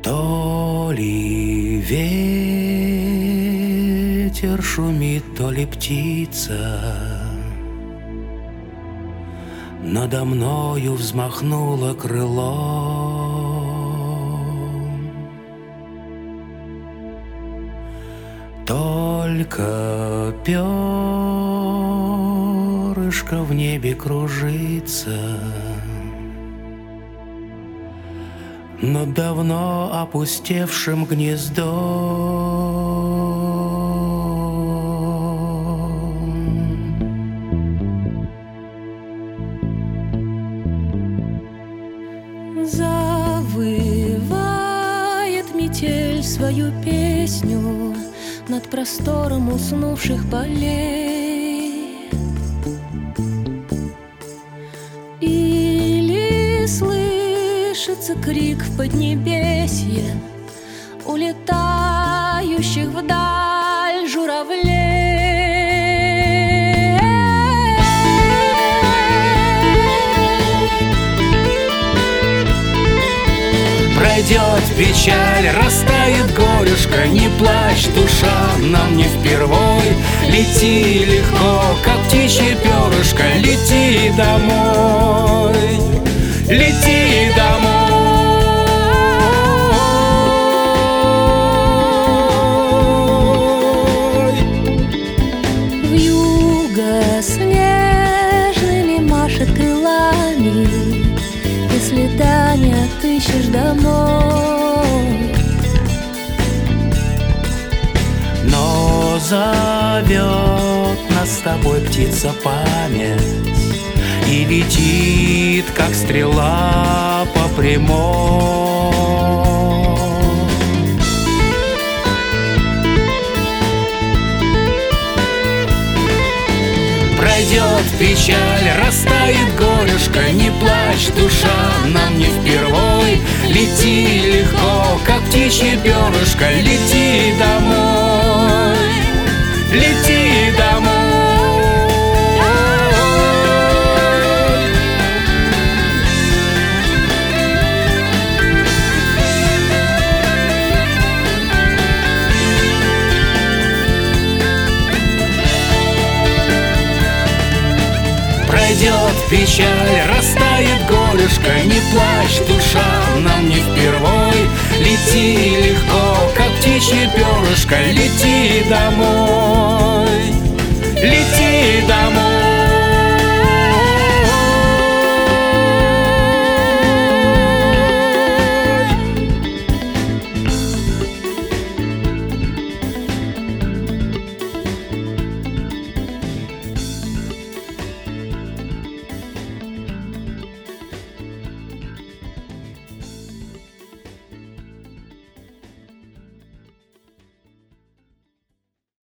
То ли ветер шумит, то ли птица надо мною взмахнула крылом. Только перышко в небе кружится над давно опустевшим гнездом. Завывает метель свою песню над простором уснувших полей. Или слышится крик в поднебесье улетающих вдаль журавлей. Пройдет печаль, растает горюшка, не плачь, душа, нам не впервой. Лети легко, как птичье перышко, лети домой, лети домой. Вьюга снежными машет крылами, если да не отыщешь домой. Но зовет нас с тобой птица память и летит, как стрела по прямой. Пройдет печаль, растает горюшка, не плачь, душа, нам не впервой. Лети легко, как птичье перышко, лети домой, лети домой. Пройдет печаль, растает горюшка, не плачь, душа, нам не впервой. Лети легко, как птичье перышко, лети домой, лети домой.